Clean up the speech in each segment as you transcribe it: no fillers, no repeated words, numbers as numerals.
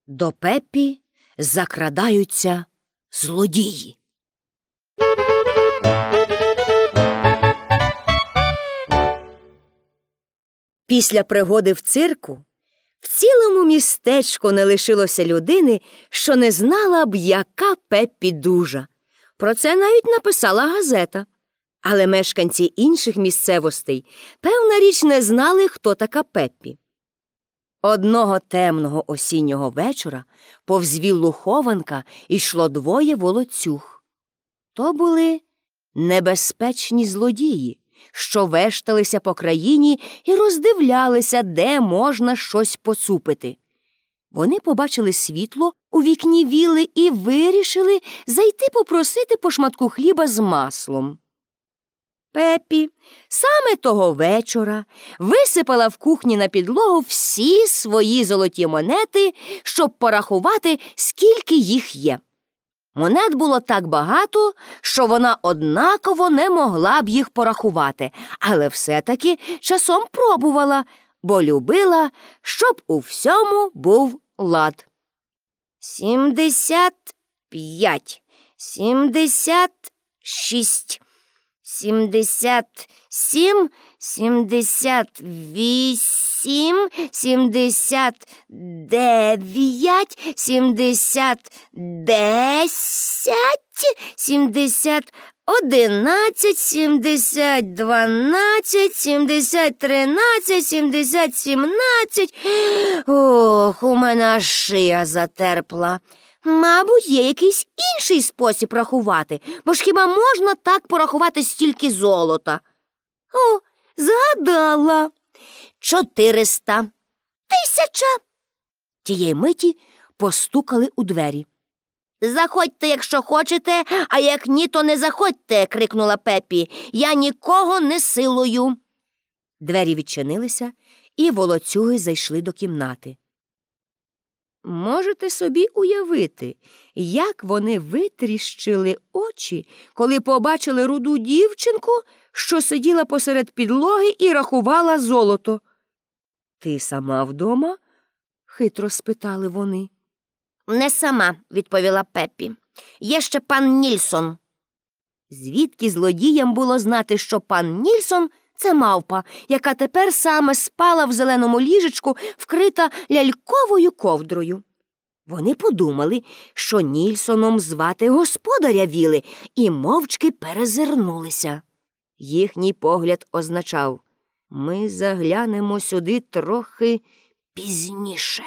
До Пеппі закрадаються злодії. Після пригоди в цирку в цілому містечку не лишилося людини, що не знала б, яка Пеппі дужа. Про це навіть написала газета. Але мешканці інших місцевостей, певна річ, не знали, хто така Пеппі. Одного темного осіннього вечора повз віллу хованка йшло двоє волоцюг. То були небезпечні злодії, що вешталися по країні і роздивлялися, де можна щось поцупити. Вони побачили світло у вікні вілли і вирішили зайти попросити по шматку хліба з маслом. Пеппі саме того вечора висипала в кухні на підлогу всі свої золоті монети, щоб порахувати, скільки їх є. Монет було так багато, що вона однаково не могла б їх порахувати, але все-таки часом пробувала, бо любила, щоб у всьому був лад. 75, 76, 77, 78, 79, 70, 10, 70, 11, 70, 12, 70, 13, 70, 17. Ох, у мене аж шия затерпла. Мабуть, є якийсь інший спосіб рахувати, бо ж хіба можна так порахувати стільки золота? О, згадала. 400. 1000. Тієї миті постукали у двері. «Заходьте, якщо хочете, а як ні, то не заходьте», – крикнула Пеппі. «Я нікого не силую». Двері відчинилися, і волоцюги зайшли до кімнати. Можете собі уявити, як вони витріщили очі, коли побачили руду дівчинку, що сиділа посеред підлоги і рахувала золото. «Ти сама вдома?» – хитро спитали вони. «Не сама», – відповіла Пеппі. «Є ще пан Нільсон». Звідки злодіям було знати, що пан Нільсон – це мавпа, яка тепер саме спала в зеленому ліжечку, вкрита ляльковою ковдрою. Вони подумали, що Нільсоном звати господаря віли, і мовчки перезирнулися. Їхній погляд означав: «Ми заглянемо сюди трохи пізніше».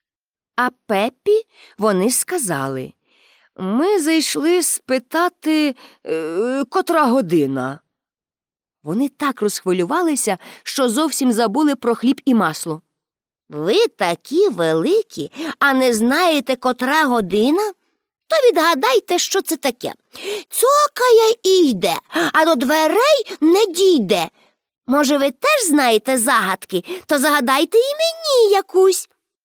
А Пеппі вони сказали: «Ми зайшли спитати, котра година». Вони так розхвилювалися, що зовсім забули про хліб і масло. «Ви такі великі, а не знаєте, котра година? То відгадайте, що це таке. Цокає і йде, а до дверей не дійде. Може, ви теж знаєте загадки? То загадайте і мені якусь».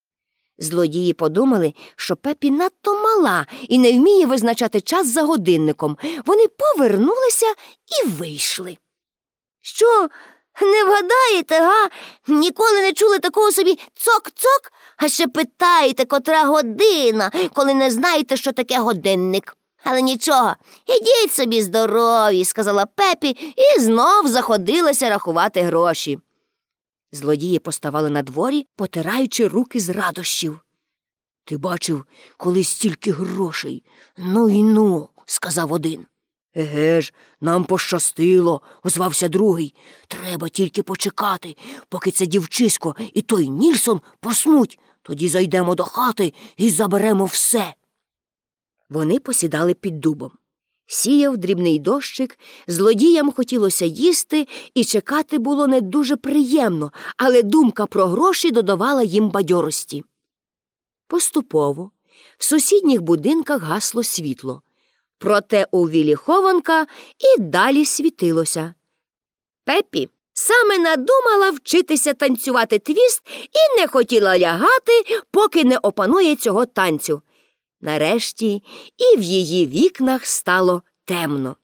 Злодії подумали, що Пеппі надто мала і не вміє визначати час за годинником. Вони повернулися і вийшли. «Що, не вгадаєте, га? Ніколи не чули такого собі цок-цок? А ще питаєте, котра година, коли не знаєте, що таке годинник. Але нічого, ідіть собі здорові», – сказала Пеппі і знов заходилася рахувати гроші. Злодії поставали на дворі, потираючи руки з радощів. «Ти бачив, коли стільки грошей? Ну і ну», – сказав один. «Еге ж, нам пощастило», – озвався другий. «Треба тільки почекати, поки це дівчисько і той Нільсон поснуть. Тоді зайдемо до хати і заберемо все». Вони посідали під дубом. Сіяв дрібний дощик, злодіям хотілося їсти, і чекати було не дуже приємно, але думка про гроші додавала їм бадьорості. Поступово в сусідніх будинках гасло світло. Проте у віллі хованка і далі світилося. Пеппі саме надумала вчитися танцювати твіст і не хотіла лягати, поки не опанує цього танцю. Нарешті і в її вікнах стало темно.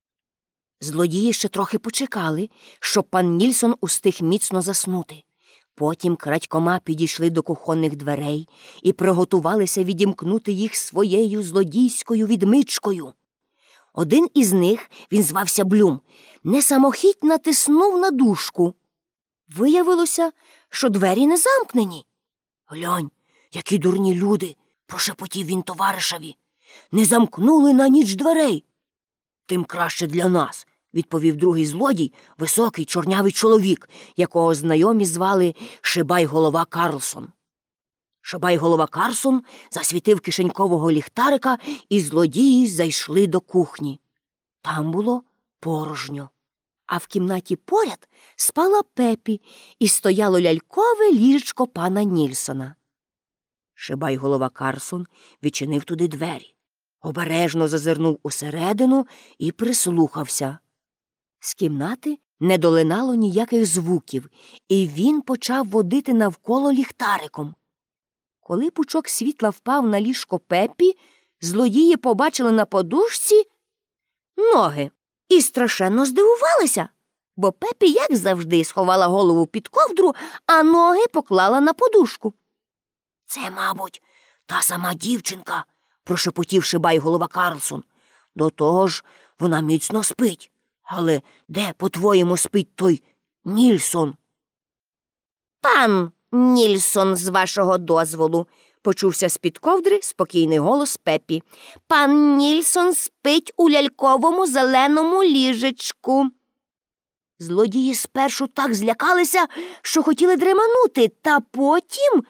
Злодії ще трохи почекали, щоб пан Нільсон устиг міцно заснути. Потім крадькома підійшли до кухонних дверей і приготувалися відімкнути їх своєю злодійською відмичкою. Один із них, він звався Блюм, несамохідь натиснув на дужку. Виявилося, що двері не замкнені. «Глянь, які дурні люди!» – прошепотів він товаришеві. «Не замкнули на ніч дверей!» «Тим краще для нас», – відповів другий злодій, високий чорнявий чоловік, якого знайомі звали Шибай-голова Карлсон. Шибай-голова Карлсон засвітив кишенькового ліхтарика, і злодії зайшли до кухні. Там було порожньо. А в кімнаті поряд спала Пепі і стояло лялькове ліжечко пана Нільсона. Шибай-голова Карлсон відчинив туди двері, обережно зазирнув усередину і прислухався. З кімнати не долинало ніяких звуків, і він почав водити навколо ліхтариком. Коли пучок світла впав на ліжко Пепі, злодії побачили на подушці ноги і страшенно здивувалися, бо Пепі, як завжди, сховала голову під ковдру, а ноги поклала на подушку. «Це, мабуть, та сама дівчинка», – прошепотів Шибай-голова Карлсон. «До того ж, вона міцно спить. Але де, по-твоєму, спить той Нільсон?» «Пан Нільсон, з вашого дозволу», – почувся з-під ковдри спокійний голос Пепі. «Пан Нільсон спить у ляльковому зеленому ліжечку». Злодії спершу так злякалися, що хотіли дременути, та потім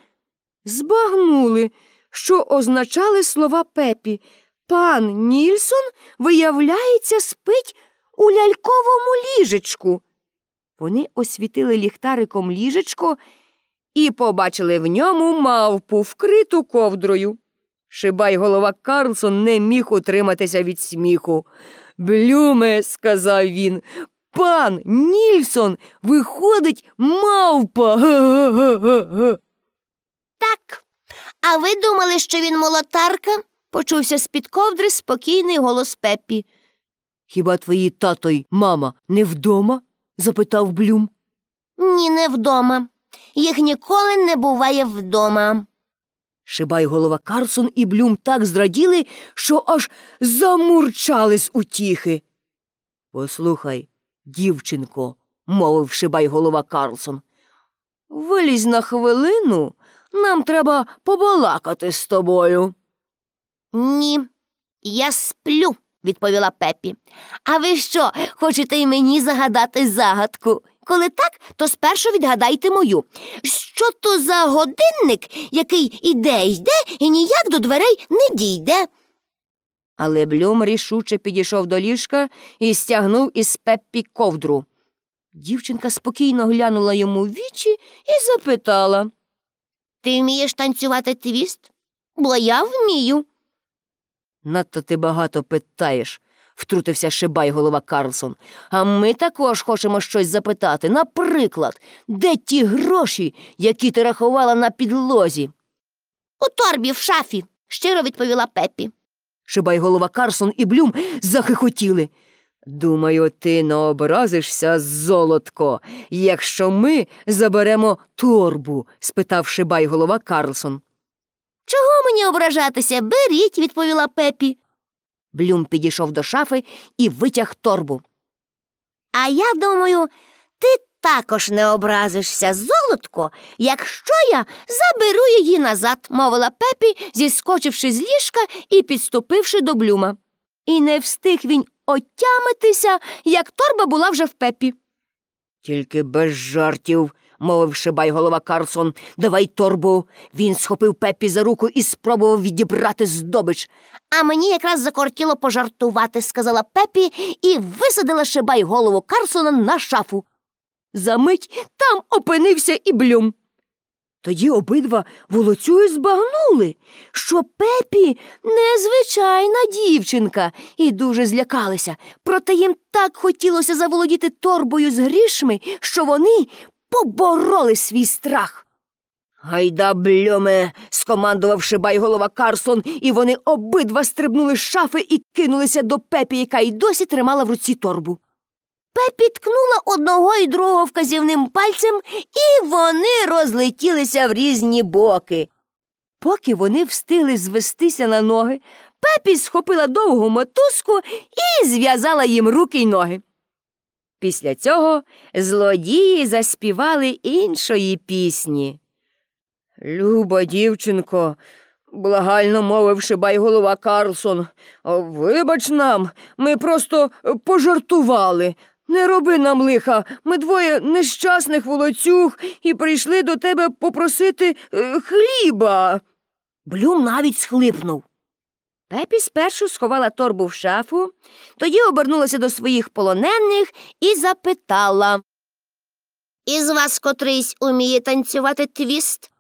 збагнули, що означали слова Пепі. Пан Нільсон, виявляється, спить у ляльковому ліжечку. Вони освітили ліхтариком ліжечко і побачили в ньому мавпу, вкриту ковдрою. Шибай-голова Карлсон не міг утриматися від сміху. «Блюме», – сказав він, – «пан Нільсон, виходить, мавпа!» Га-га-га-га. «Так, а ви думали, що він молотарка?» – почувся з-під ковдри спокійний голос Пепі. «Хіба твої тато й мама не вдома?» – запитав Блюм. «Ні, не вдома. Їх ніколи не буває вдома». Шибай-голова Карлсон і Блюм так зраділи, що аж замурчали з утіхи. «Послухай, дівчинко», – мовив Шибай-голова Карлсон, – «вилізь на хвилину, нам треба побалакати з тобою». «Ні, я сплю», – відповіла Пепі. «А ви що, хочете й мені загадати загадку? Коли так, то спершу відгадайте мою. Що то за годинник, який йде і ніяк до дверей не дійде?» Але Блюм рішуче підійшов до ліжка і стягнув із Пеппі ковдру. Дівчинка спокійно глянула йому в вічі і запитала. «Ти вмієш танцювати твіст? Бо я вмію». «Надто ти багато питаєш», – втрутився Шибай-голова Карлсон. «А ми також хочемо щось запитати. Наприклад, де ті гроші, які ти рахувала на підлозі?» «У торбі в шафі», – щиро відповіла Пепі. Шибай-голова Карлсон і Блюм захихотіли. «Думаю, ти не образишся, золотко, якщо ми заберемо торбу?» – спитав Шибай-голова Карлсон. «Чого мені ображатися? Беріть», – відповіла Пепі. Блюм підійшов до шафи і витяг торбу. «А я думаю, ти також не образишся, золотко, якщо я заберу її назад», – мовила Пепі, зіскочивши з ліжка і підступивши до Блюма. І не встиг він отямитися, як торба була вже в Пепі. «Тільки без жартів», – мовив Шибай-голова Карлсон. «Давай торбу». Він схопив Пепі за руку і спробував відібрати здобич. «А мені якраз закортіло пожартувати», – сказала Пепі і висадила Шибай-голову Карлсона на шафу. Замить там опинився і Блюм. Тоді обидва волоцюги збагнули, що Пепі незвичайна дівчинка, і дуже злякалися. Проте їм так хотілося заволодіти торбою з грішми, що вони побороли свій страх. «Гайда, Блюме!» – скомандував Шибай-голова Карлсон, і вони обидва стрибнули з шафи і кинулися до Пепі, яка й досі тримала в руці торбу. Пепі ткнула одного і другого вказівним пальцем, і вони розлетілися в різні боки. Поки вони встигли звестися на ноги, Пепі схопила довгу мотузку і зв'язала їм руки й ноги. Після цього злодії заспівали іншої пісні. «Люба дівчинко, благально мовив Шибайголова Карлсон, вибач нам, ми просто пожартували. Не роби нам лиха, ми двоє нещасних волоцюг і прийшли до тебе попросити хліба». Блюм навіть схлипнув. Пепі спершу сховала торбу в шафу, тоді обернулася до своїх полонених і запитала. «Із вас котрийсь уміє танцювати твіст?»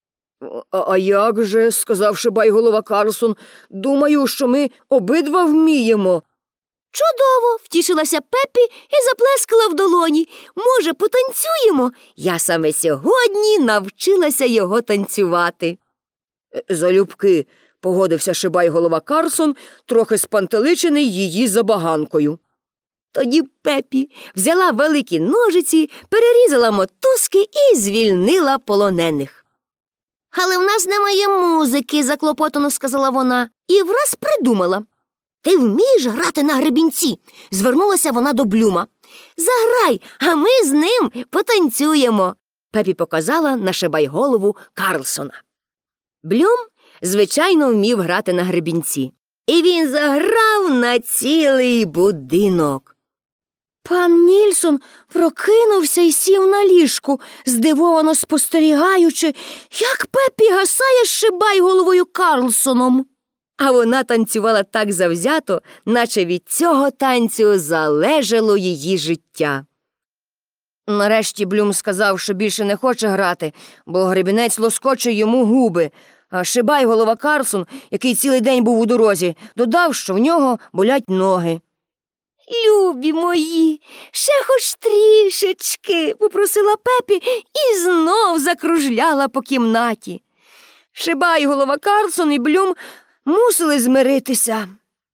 «А як же», – сказав Шибайголова Карлсон, – «думаю, що ми обидва вміємо». «Чудово!» – втішилася Пепі і заплескала в долоні. «Може, потанцюємо? Я саме сьогодні навчилася його танцювати». «Залюбки», – погодився Шибайголова Карлсон, трохи спантеличений її забаганкою. Тоді Пепі взяла великі ножиці, перерізала мотузки і звільнила полонених. «Але в нас немає музики», – заклопотано сказала вона, і враз придумала. «Ти вмієш грати на гребінці?» – звернулася вона до Блюма. «Заграй, а ми з ним потанцюємо», – Пепі показала на Шибайголову Карлсона. Блюм, звичайно, вмів грати на гребінці. І він заграв на цілий будинок. Пан Нільсон прокинувся і сів на ліжку, здивовано спостерігаючи, як Пепі гасає з Шибайголовою Карлсоном. А вона танцювала так завзято, наче від цього танцю залежало її життя. Нарешті Блюм сказав, що більше не хоче грати, бо гребінець лоскоче йому губи, а Шибайголова Карлсон, який цілий день був у дорозі, додав, що в нього болять ноги. «Любі мої, ще хоч трішечки», – попросила Пепі і знов закружляла по кімнаті. Шибайголова Карлсон і Блюм мусили змиритися.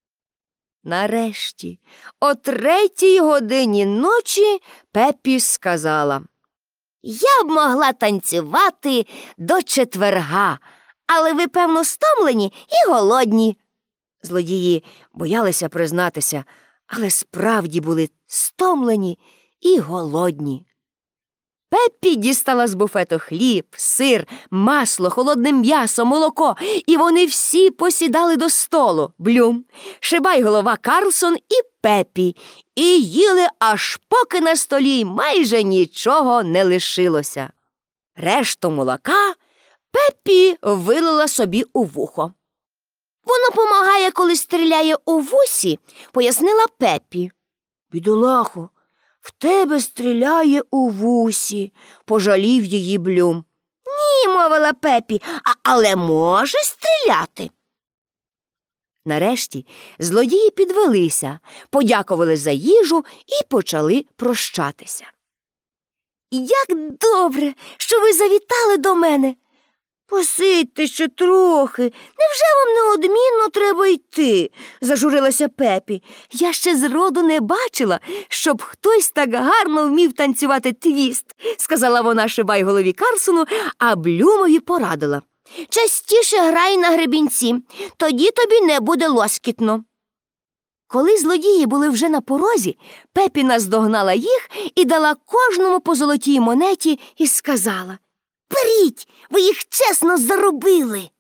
Нарешті, о 3-й годині ночі Пепі сказала. «Я б могла танцювати до четверга, але ви, певно, стомлені і голодні». Злодії боялися признатися, але справді були стомлені і голодні. Пеппі дістала з буфету хліб, сир, масло, холодне м'ясо, молоко, і вони всі посідали до столу. Блюм, Шибайголова Карлсон і Пеппі, і їли, аж поки на столі майже нічого не лишилося. Решту молока Пеппі вилила собі у вухо. «Воно помагає, коли стріляє у вусі», – пояснила Пеппі. «Бідолахо, в тебе стріляє у вусі», – пожалів її Блюм. «Ні», – мовила Пепі, «але може стріляти». Нарешті злодії підвелися, подякували за їжу і почали прощатися. «Як добре, що ви завітали до мене!» «Посидьте ще трохи. Невже вам неодмінно треба йти?» – зажурилася Пепі. «Я ще зроду не бачила, щоб хтось так гарно вмів танцювати твіст», – сказала вона Шибайголові Карлсону, а Блюмові порадила. «Частіше грай на гребінці, тоді тобі не буде лоскітно». Коли злодії були вже на порозі, Пепі наздогнала їх і дала кожному по золотій монеті і сказала: «Беріть, ви їх чесно заробили».